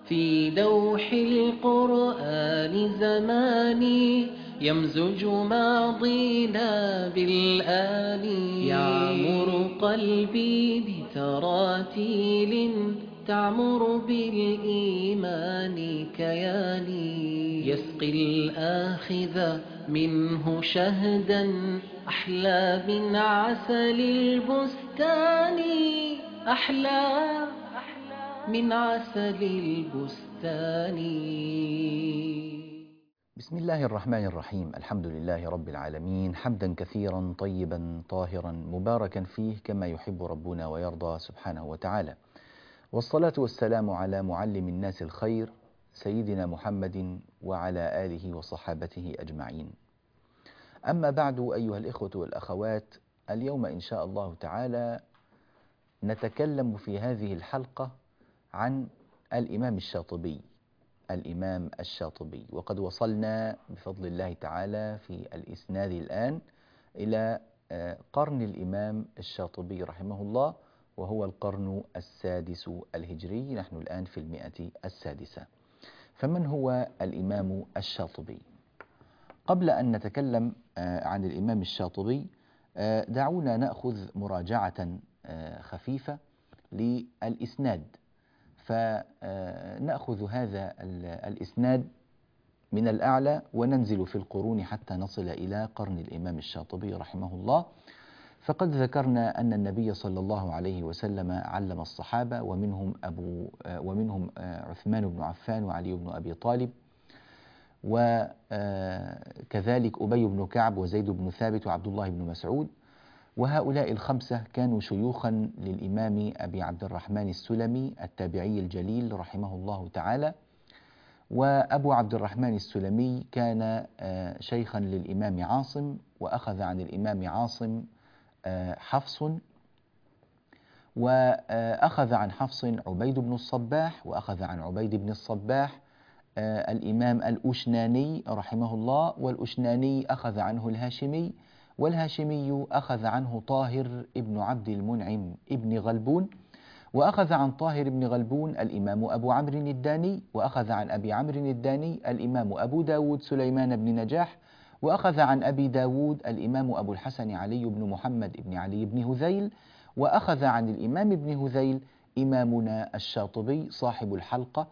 في لوح القرآن زماني يمزج ماضينا بالآن، يعمر قلبي بتراتيل تعمر بالإيمان كياني، يسقي الآخذ منه شهدا أحلى من عسل البستان، أحلى من عسل البستان. بسم الله الرحمن الرحيم. الحمد لله رب العالمين، حمدا كثيرا طيبا طاهرا مباركا فيه كما يحب ربنا ويرضى سبحانه وتعالى، والصلاة والسلام على معلم الناس الخير سيدنا محمد وعلى آله وصحابته أجمعين. أما بعد، أيها الإخوة والأخوات، اليوم إن شاء الله تعالى نتكلم في هذه الحلقة عن الإمام الشاطبي. الإمام الشاطبي، وقد وصلنا بفضل الله تعالى في الإسناد الآن إلى قرن الإمام الشاطبي رحمه الله، وهو القرن السادس الهجري. نحن الآن في 100 فمن هو الإمام الشاطبي؟ قبل أن نتكلم عن الإمام الشاطبي، دعونا نأخذ مراجعة خفيفة للإسناد. فنأخذ هذا الإسناد من الأعلى وننزل في القرون حتى نصل إلى قرن الإمام الشاطبي رحمه الله. فقد ذكرنا أن النبي صلى الله عليه وسلم علم الصحابة، ومنهم عثمان بن عفان وعلي بن أبي طالب، وكذلك أبي بن كعب وزيد بن ثابت وعبد الله بن مسعود. وهؤلاء الخمسة كانوا شيوخا للإمام أبي عبد الرحمن السلمي التابعي الجليل رحمه الله تعالى. وأبو عبد الرحمن السلمي كان شيخا للإمام عاصم، وأخذ عن الإمام عاصم حفص، وأخذ عن حفص عبيد بن الصباح، وأخذ عن عبيد بن الصباح الإمام الأشناني رحمه الله، والأشناني أخذ عنه الهاشمي، والهاشمي أخذ عنه طاهر ابن عبد المنعم ابن غلبون، وأخذ عن طاهر ابن غلبون الإمام أبو عمرو الداني، وأخذ عن أبي عمرو الداني الإمام أبو داود سليمان بن نجاح، وأخذ عن أبي داود الإمام أبو الحسن علي بن محمد بن علي بن هذيل، وأخذ عن الإمام ابن هذيل إمامنا الشاطبي صاحب الحلقة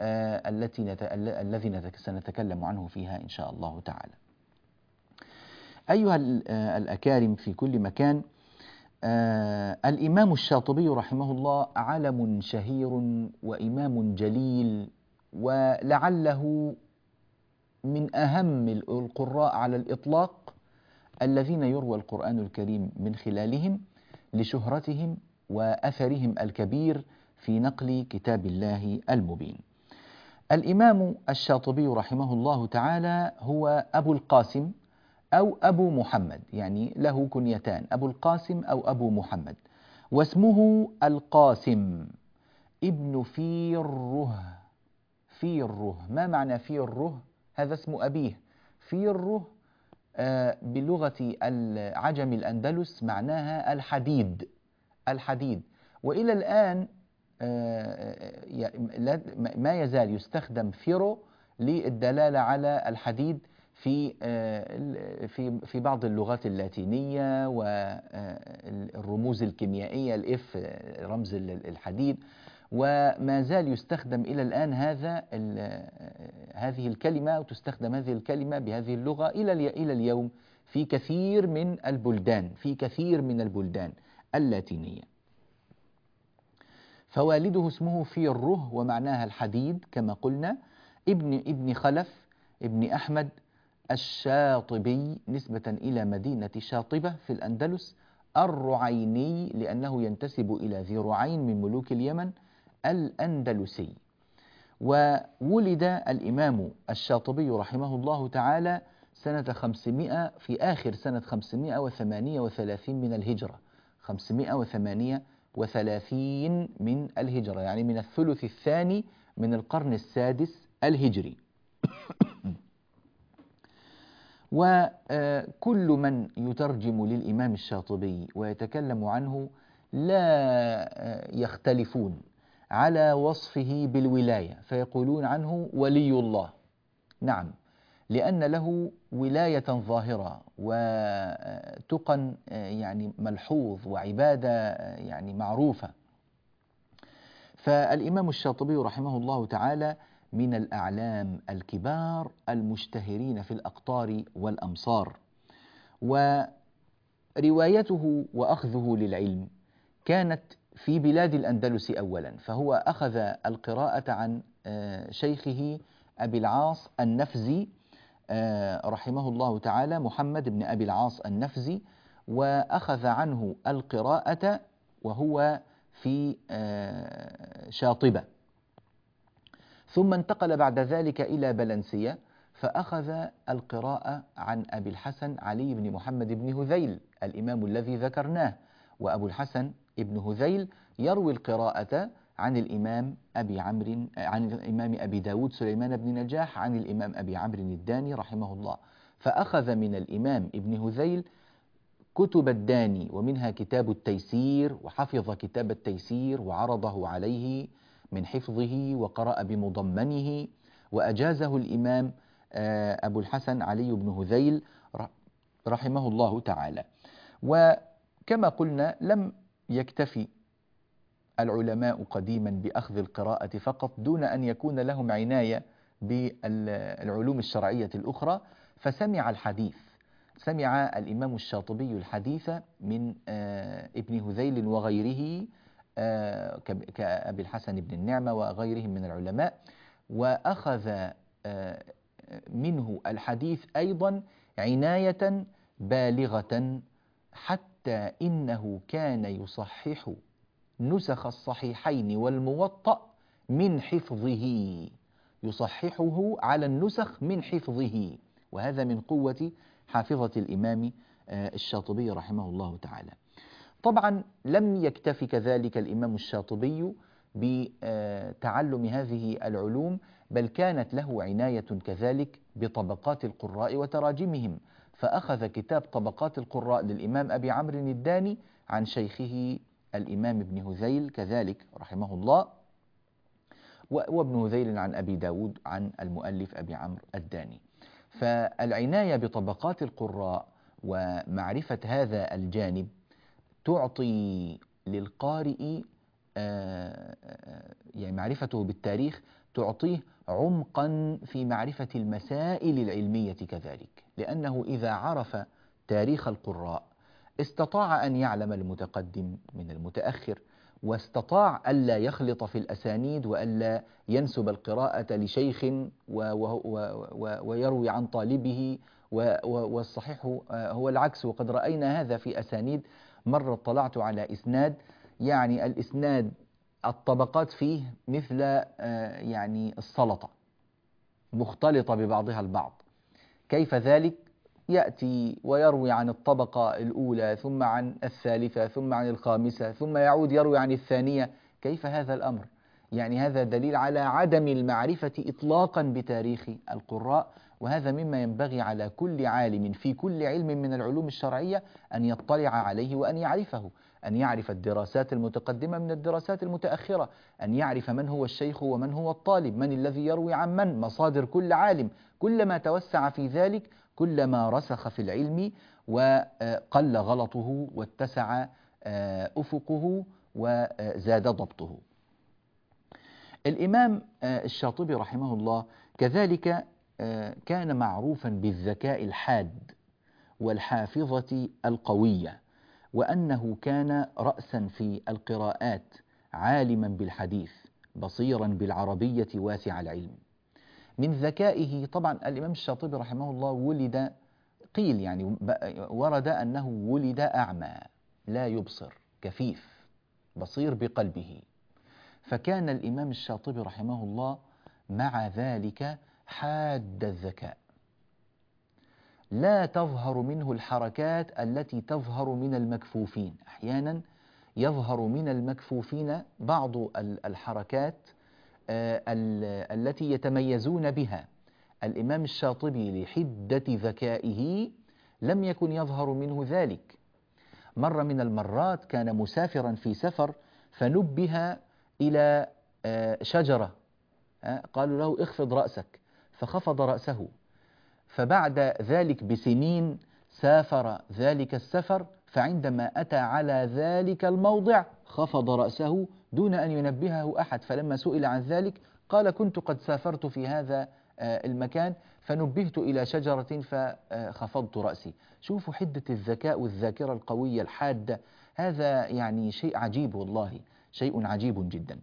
الذي سنتكلم عنه فيها إن شاء الله تعالى. أيها الأكارم في كل مكان، الإمام الشاطبي رحمه الله علم شهير وإمام جليل، ولعله من أهم القراء على الإطلاق الذين يروى القرآن الكريم من خلالهم، لشهرتهم وأثرهم الكبير في نقل كتاب الله المبين. الإمام الشاطبي رحمه الله تعالى هو أبو القاسم أو أبو محمد، يعني له كنيتان، أبو القاسم أو أبو محمد، واسمه القاسم ابن فيره. فيره، ما معنى فيره؟ هذا اسم أبيه. فيره بلغة العجم الأندلس معناها الحديد. الحديد، وإلى الآن ما يزال يستخدم فيرو للدلالة على الحديد في بعض اللغات اللاتينية والرموز الكيميائية، الإف رمز الحديد، وما زال يستخدم إلى الآن هذه الكلمة، وتستخدم هذه الكلمة بهذه اللغة إلى اليوم في كثير من البلدان اللاتينية. فوالده اسمه فيره ومعناها الحديد كما قلنا، ابن خلف ابن أحمد الشاطبي نسبة إلى مدينة شاطبة في الأندلس، الرعيني لأنه ينتسب إلى ذي رعين من ملوك اليمن الأندلسي. وولد الإمام الشاطبي رحمه الله تعالى سنة 500، في آخر سنة 538 من الهجرة، 538 من الهجرة، يعني من الثلث الثاني من القرن السادس الهجري. وكل من يترجم للإمام الشاطبي ويتكلم عنه لا يختلفون على وصفه بالولاية، فيقولون عنه ولي الله. نعم، لأن له ولاية ظاهرة وتقى يعني ملحوظ وعبادة يعني معروفة. فالإمام الشاطبي رحمه الله تعالى من الأعلام الكبار المشتهرين في الأقطار والأمصار، وروايته وأخذه للعلم كانت في بلاد الأندلس أولا، فهو أخذ القراءة عن شيخه أبي العاص النفزي رحمه الله تعالى، محمد بن أبي العاص النفزي، وأخذ عنه القراءة وهو في شاطبة، ثم انتقل بعد ذلك إلى بلنسية فأخذ القراءة عن أبي الحسن علي بن محمد بن هذيل الإمام الذي ذكرناه. وأبو الحسن ابن هذيل يروي القراءة عن الإمام عن الإمام أبي داود سليمان بن نجاح عن الإمام أبي عمرو الداني رحمه الله، فأخذ من الإمام ابن هذيل كتب الداني، ومنها كتاب التيسير، وحفظ كتاب التيسير وعرضه عليه من حفظه وقرأ بمضمنه، وأجازه الإمام أبو الحسن علي بن هذيل رحمه الله تعالى. وكما قلنا لم يكتفي العلماء قديما بأخذ القراءة فقط دون أن يكون لهم عناية بالعلوم الشرعية الأخرى، فسمع الحديث، سمع الإمام الشاطبي الحديث من ابن هذيل وغيره كأبي الحسن بن النعمة وغيرهم من العلماء، وأخذ منه الحديث أيضا عناية بالغة، حتى إنه كان يصحح نسخ الصحيحين والموطأ من حفظه، يصححه على النسخ من حفظه، وهذا من قوة حافظة الإمام الشاطبي رحمه الله تعالى. طبعا لم يكتف كذلك الإمام الشاطبي بتعلم هذه العلوم، بل كانت له عناية كذلك بطبقات القراء وتراجمهم، فأخذ كتاب طبقات القراء للإمام أبي عمرو الداني عن شيخه الإمام ابن هذيل كذلك رحمه الله، وابن هذيل عن أبي داود عن المؤلف أبي عمرو الداني. فالعناية بطبقات القراء ومعرفة هذا الجانب تعطي للقارئ يعني معرفته بالتاريخ تعطيه عمقا في معرفة المسائل العلمية كذلك، لأنه إذا عرف تاريخ القراء استطاع أن يعلم المتقدم من المتأخر، واستطاع ألا يخلط في الأسانيد وألا ينسب القراءة لشيخ ويروي عن طالبه، والصحيح هو العكس. وقد رأينا هذا في أسانيد. مرة اطلعت على إسناد، يعني الإسناد الطبقات فيه مثل يعني السلطة مختلطة ببعضها البعض. كيف ذلك؟ يأتي ويروي عن الطبقة الأولى ثم عن الثالثة ثم عن الخامسة ثم يعود يروي عن الثانية. كيف هذا الأمر؟ يعني هذا دليل على عدم المعرفة إطلاقا بتاريخ القراء، وهذا مما ينبغي على كل عالم في كل علم من العلوم الشرعية أن يطلع عليه وأن يعرفه، أن يعرف الدراسات المتقدمة من الدراسات المتأخرة، أن يعرف من هو الشيخ ومن هو الطالب، من الذي يروي عن من، مصادر كل عالم. كلما توسع في ذلك كلما رسخ في العلم وقل غلطه واتسع أفقه وزاد ضبطه. الإمام الشاطبي رحمه الله كذلك كان معروفا بالذكاء الحاد والحافظة القوية، وأنه كان رأسا في القراءات، عالما بالحديث، بصيرا بالعربية، واسع العلم. من ذكائه طبعا الإمام الشاطبي رحمه الله ولد، قيل يعني ورد أنه ولد أعمى لا يبصر، كفيف بصير بقلبه. فكان الإمام الشاطبي رحمه الله مع ذلك حاد الذكاء، لا تظهر منه الحركات التي تظهر من المكفوفين. أحيانا يظهر من المكفوفين بعض الحركات التي يتميزون بها. الإمام الشاطبي لحدة ذكائه لم يكن يظهر منه ذلك. مرة من المرات كان مسافرا في سفر، فنبه إلى شجرة، قالوا له اخفض رأسك، فخفض رأسه. فبعد ذلك بسنين سافر ذلك السفر، فعندما أتى على ذلك الموضع خفض رأسه دون أن ينبهه أحد، فلما سئل عن ذلك قال كنت قد سافرت في هذا المكان فنبهت إلى شجرة فخفضت رأسي. شوفوا حدة الذكاء والذاكرة القوية الحادة، هذا يعني شيء عجيب، والله شيء عجيب جدا.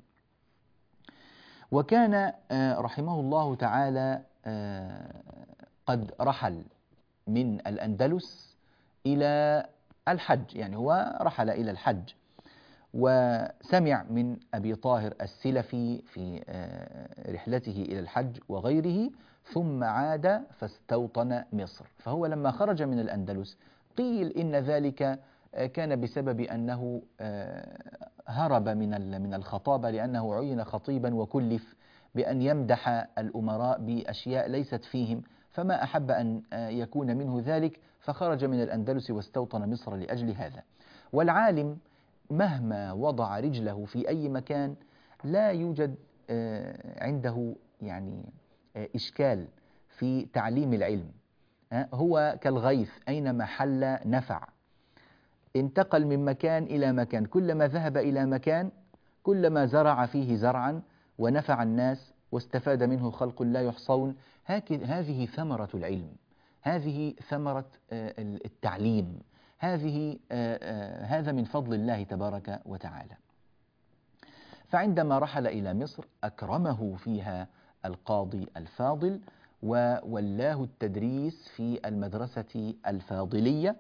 وكان رحمه الله تعالى قد رحل من الأندلس إلى الحج، يعني هو رحل إلى الحج، وسمع من أبي طاهر السلفي في رحلته إلى الحج وغيره، ثم عاد فاستوطن مصر. فهو لما خرج من الأندلس قيل إن ذلك كان بسبب أنه هرب من الخطابة، لأنه عين خطيبا وكلف بأن يمدح الأمراء بأشياء ليست فيهم، فما أحب أن يكون منه ذلك، فخرج من الأندلس واستوطن مصر لأجل هذا. والعالم مهما وضع رجله في أي مكان لا يوجد عنده يعني إشكال في تعليم العلم. هو كالغيث أينما حل نفع، انتقل من مكان إلى مكان، كلما ذهب إلى مكان كلما زرع فيه زرعا ونفع الناس واستفاد منه خلق لا يحصون. هذه ثمرة العلم، هذه ثمرة التعليم، هذا من فضل الله تبارك وتعالى. فعندما رحل إلى مصر أكرمه فيها القاضي الفاضل وولاه التدريس في المدرسة الفاضلية،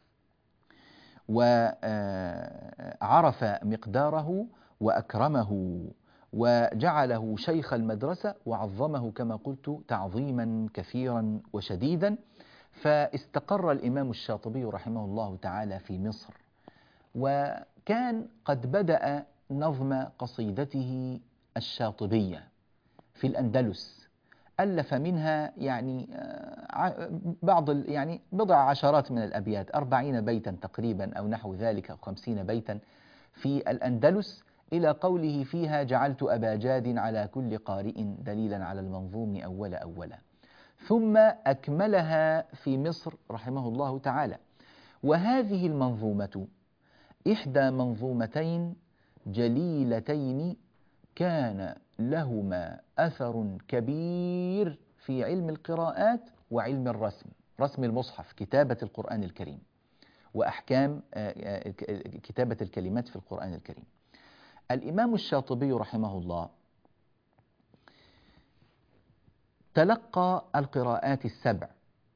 وعرف مقداره وأكرمه وجعله شيخ المدرسة وعظمه كما قلت تعظيما كثيرا وشديدا. فاستقر الإمام الشاطبي رحمه الله تعالى في مصر، وكان قد بدأ نظم قصيدته الشاطبية في الأندلس، ألف منها يعني يعني بضع عشرات من الأبيات، 40 بيتا تقريبا أو نحو ذلك أو 50 بيتا في الأندلس، إلى قوله فيها جعلت أبا جاد على كل قارئ دليلا على المنظوم أولا. ثم أكملها في مصر رحمه الله تعالى. وهذه المنظومة إحدى منظومتين جليلتين كان لهما أثر كبير في علم القراءات وعلم الرسم، رسم المصحف، كتابة القرآن الكريم، وأحكام كتابة الكلمات في القرآن الكريم. الإمام الشاطبي رحمه الله تلقى القراءات السبع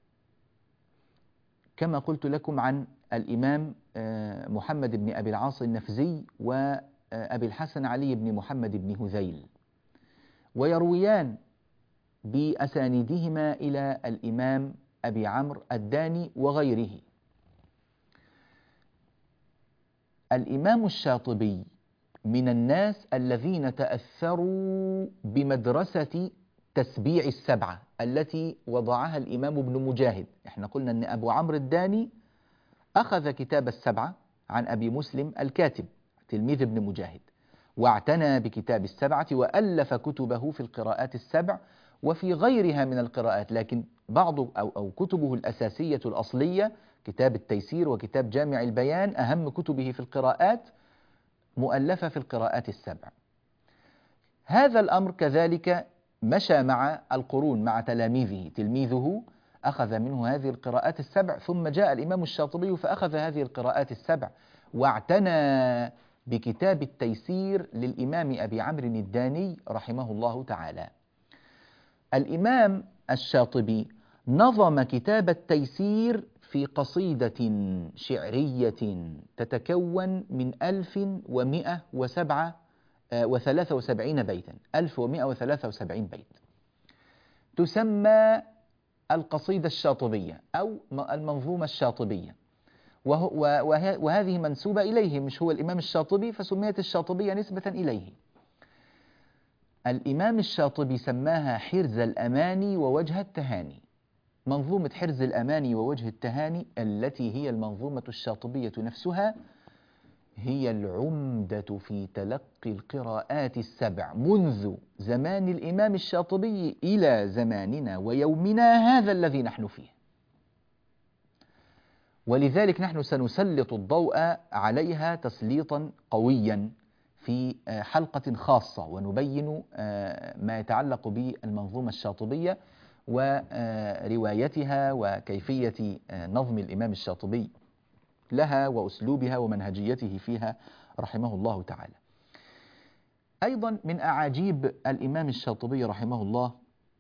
كما قلت لكم عن الإمام محمد بن أبي العاص النفزي وأبي الحسن علي بن محمد بن هذيل، ويرويان بأسانيدهما إلى الإمام أبي عمرو الداني وغيره. الإمام الشاطبي من الناس الذين تأثروا بمدرسة تسبيع السبعة التي وضعها الإمام ابن مجاهد. احنا قلنا أن أبو عمرو الداني أخذ كتاب السبعة عن أبي مسلم الكاتب تلميذ ابن مجاهد، واعتنى بكتاب السبعة وألف كتبه في القراءات السبع وفي غيرها من القراءات، لكن بعض أو كتبه الأساسية الأصلية كتاب التيسير وكتاب جامع البيان أهم كتبه في القراءات مؤلفة في القراءات السبع. هذا الأمر كذلك مشى مع القرون مع تلاميذه، تلميذه أخذ منه هذه القراءات السبع، ثم جاء الإمام الشاطبي فأخذ هذه القراءات السبع واعتنى بكتاب التيسير للإمام أبي عمرو الداني رحمه الله تعالى. الإمام الشاطبي نظم كتاب التيسير في قصيدة شعرية تتكون من 1173 بيتا، 1173 بيت، تسمى القصيدة الشاطبية أو المنظومة الشاطبية، وهذه منسوبة إليه، مش هو الإمام الشاطبي فسميت الشاطبية نسبة إليه. الإمام الشاطبي سماها حرز الأماني ووجه التهاني. منظومة حرز الأماني ووجه التهاني التي هي المنظومة الشاطبية نفسها هي العمدة في تلقي القراءات السبع منذ زمان الإمام الشاطبي إلى زماننا ويومنا هذا الذي نحن فيه. ولذلك نحن سنسلط الضوء عليها تسليطا قويا في حلقة خاصة، ونبين ما يتعلق بالمنظومة الشاطبية وروايتها وكيفية نظم الإمام الشاطبي لها وأسلوبها ومنهجيته فيها رحمه الله تعالى. أيضا من أعاجيب الإمام الشاطبي رحمه الله،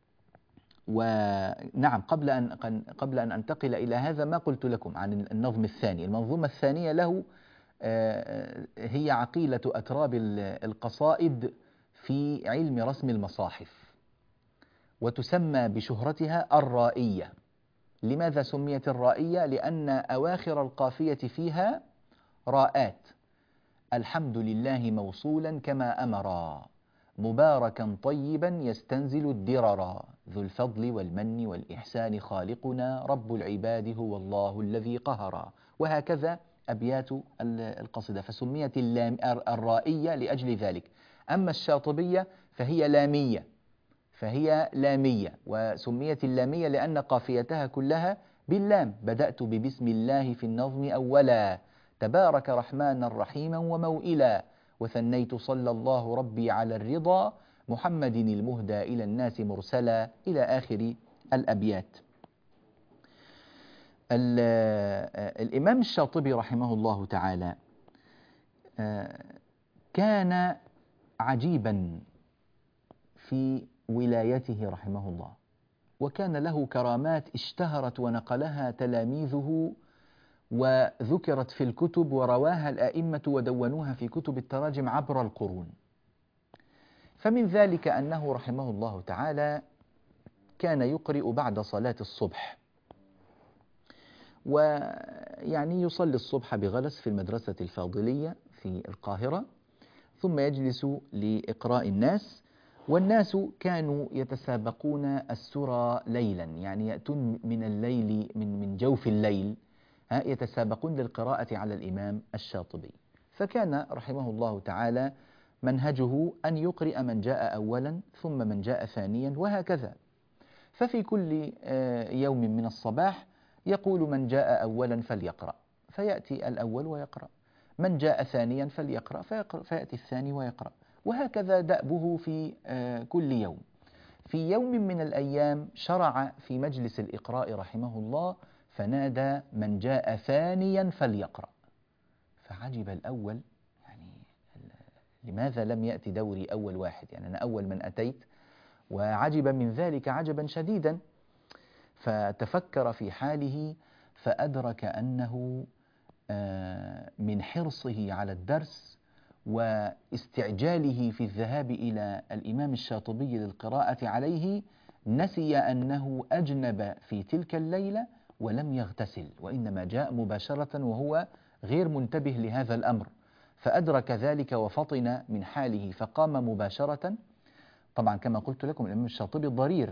ونعم قبل أن أنتقل إلى هذا ما قلت لكم عن النظم الثاني. المنظومة الثانية له هي عقيلة أتراب القصائد في علم رسم المصاحف، وتسمى بشهرتها الرائية. لماذا سميت الرائية؟ لأن أواخر القافية فيها راءات: الحمد لله موصولا كما أمرا، مباركا طيبا يستنزل الدررا، ذو الفضل والمن والإحسان خالقنا، رب العباد هو الله الذي قهرا. وهكذا أبيات القصيدة، فسميت الرائية لأجل ذلك. أما الشاطبية فهي لامية، وسميت اللامية لأن قافيتها كلها باللام: بدأت ببسم الله في النظم أولا، تبارك رحمانا رحيما وموئلا، وثنيت صلى الله ربي على الرضا، محمد المهدى إلى الناس مرسلا، إلى آخر الأبيات. الإمام الشاطبي رحمه الله تعالى كان عجيبا في ولايته رحمه الله، وكان له كرامات اشتهرت ونقلها تلاميذه وذكرت في الكتب ورواها الآئمة ودونوها في كتب التراجم عبر القرون. فمن ذلك أنه رحمه الله تعالى كان يقرئ بعد صلاة الصبح، ويعني يصلي الصبح بغلس في المدرسة الفاضلية في القاهرة، ثم يجلس لإقراء الناس، والناس كانوا يتسابقون السرى ليلا، يعني يأتون من الليل من جوف الليل يتسابقون للقراءة على الإمام الشاطبي. فكان رحمه الله تعالى منهجه أن يقرئ من جاء أولا ثم من جاء ثانيا وهكذا. ففي كل يوم من الصباح يقول: من جاء أولا فليقرأ، فيأتي الأول ويقرأ، من جاء ثانيا فليقرأ، فيأتي الثاني ويقرأ، وهكذا دأبه في كل يوم. في يوم من الأيام شرع في مجلس الإقراء رحمه الله فنادى: من جاء ثانيا فليقرأ. فعجب الأول، يعني لماذا لم يأتي دوري أول واحد؟ يعني أنا أول من أتيت، وعجب من ذلك عجبا شديدا. فتفكر في حاله فأدرك أنه من حرصه على الدرس واستعجاله في الذهاب إلى الإمام الشاطبي للقراءة عليه نسي أنه أجنب في تلك الليلة ولم يغتسل، وإنما جاء مباشرة وهو غير منتبه لهذا الأمر، فأدرك ذلك وفطن من حاله فقام مباشرة. طبعا كما قلت لكم الإمام الشاطبي ضرير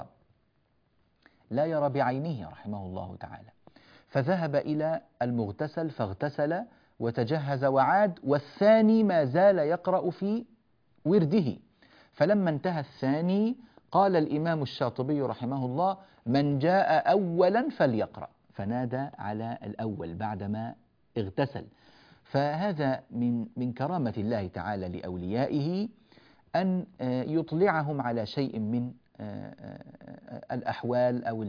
لا يرى بعينه رحمه الله تعالى، فذهب إلى المغتسل فاغتسل وتجهز وعاد، والثاني ما زال يقرأ في ورده. فلما انتهى الثاني قال الإمام الشاطبي رحمه الله: من جاء أولا فليقرأ، فنادى على الأول بعدما اغتسل. فهذا من كرامة الله تعالى لأوليائه أن يطلعهم على شيء من الأحوال أو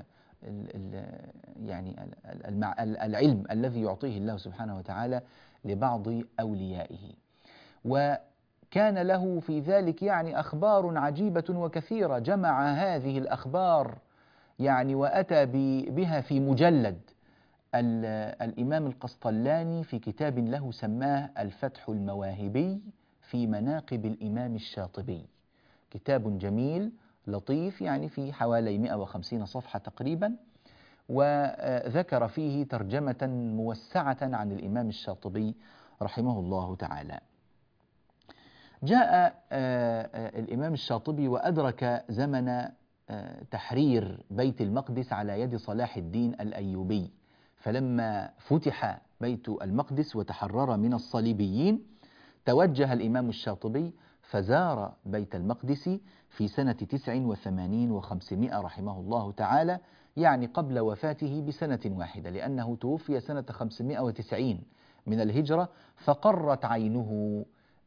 يعني العلم الذي يعطيه الله سبحانه وتعالى لبعض أوليائه. وكان له في ذلك يعني أخبار عجيبة وكثيرة، جمع هذه الأخبار يعني وأتى بها في مجلد الإمام القسطلاني في كتاب له سماه الفتح المواهبي في مناقب الإمام الشاطبي. كتاب جميل لطيف، يعني في حوالي 150 صفحة تقريبا، وذكر فيه ترجمة موسعة عن الإمام الشاطبي رحمه الله تعالى. جاء الإمام الشاطبي وأدرك زمن تحرير بيت المقدس على يد صلاح الدين الأيوبي، فلما فتح بيت المقدس وتحرر من الصليبيين، توجه الإمام الشاطبي فزار بيت المقدس في سنة 89 و500 رحمه الله تعالى، يعني قبل وفاته بسنة واحدة، لأنه توفي سنة 590 من الهجرة، فقرت عينه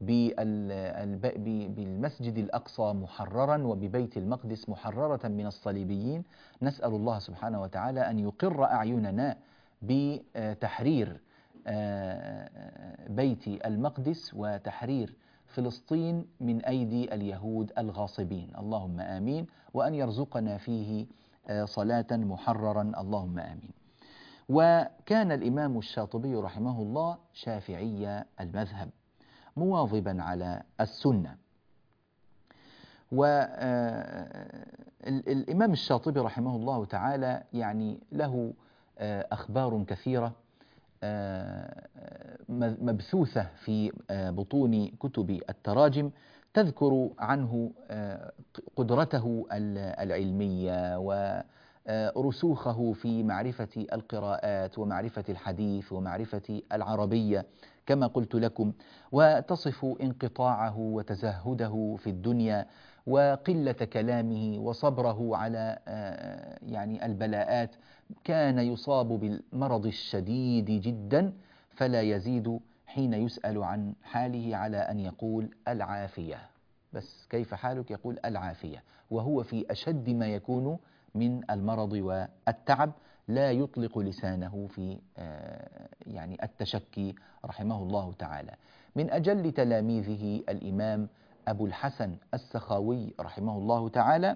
بالمسجد الأقصى محررا وببيت المقدس محررة من الصليبيين. نسأل الله سبحانه وتعالى أن يقر أعيننا بتحرير بيت المقدس وتحرير فلسطين من أيدي اليهود الغاصبين، اللهم آمين، وأن يرزقنا فيه صلاة محررا، اللهم آمين. وكان الإمام الشاطبي رحمه الله شافعي المذهب مواظبا على السنة. والإمام الشاطبي رحمه الله تعالى يعني له أخبار كثيرة مبثوثة في بطون كتب التراجم تذكر عنه قدرته العلمية ورسوخه في معرفة القراءات ومعرفة الحديث ومعرفة العربية كما قلت لكم، وتصف انقطاعه وتزهده في الدنيا وقلة كلامه وصبره على يعني البلاءات. كان يصاب بالمرض الشديد جدا، فلا يزيد حين يسأل عن حاله على أن يقول العافية، بس كيف حالك؟ يقول العافية، وهو في أشد ما يكون من المرض والتعب، لا يطلق لسانه في يعني التشكي رحمه الله تعالى. من أجل تلاميذه الإمام أبو الحسن السخاوي رحمه الله تعالى،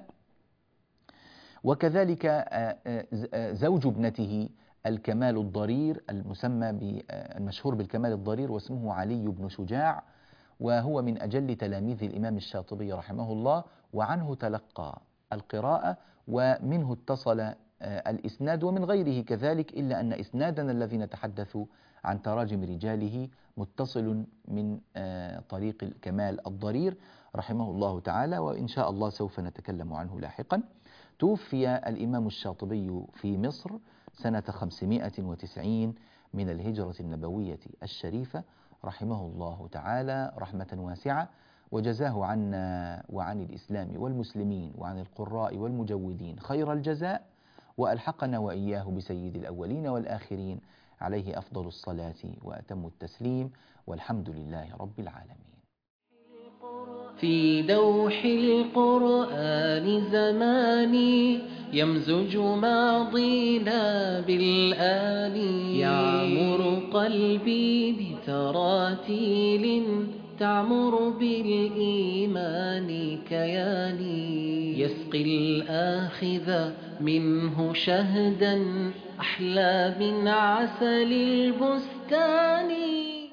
وكذلك زوج ابنته الكمال الضرير المسمى المشهور بالكمال الضرير واسمه علي بن شجاع، وهو من أجل تلاميذ الإمام الشاطبي رحمه الله، وعنه تلقى القراءة ومنه اتصل الإسناد، ومن غيره كذلك، إلا أن إسنادنا الذي نتحدث عن تراجم رجاله متصل من طريق الكمال الضرير رحمه الله تعالى، وإن شاء الله سوف نتكلم عنه لاحقا. توفي الإمام الشاطبي في مصر سنة 590 من الهجرة النبوية الشريفة رحمه الله تعالى رحمة واسعة، وجزاه عنا وعن الإسلام والمسلمين وعن القراء والمجودين خير الجزاء، وألحقنا وإياه بسيد الأولين والآخرين، عليه أفضل الصلاة وأتم التسليم، والحمد لله رب العالمين. في دوح القرآن زماني يمزج ماضينا بالآن، يعمر قلبي بتراتيل تعمر بالإيمان كياني، يسقي الآخذ منه شهدا أحلى من عسل البستان.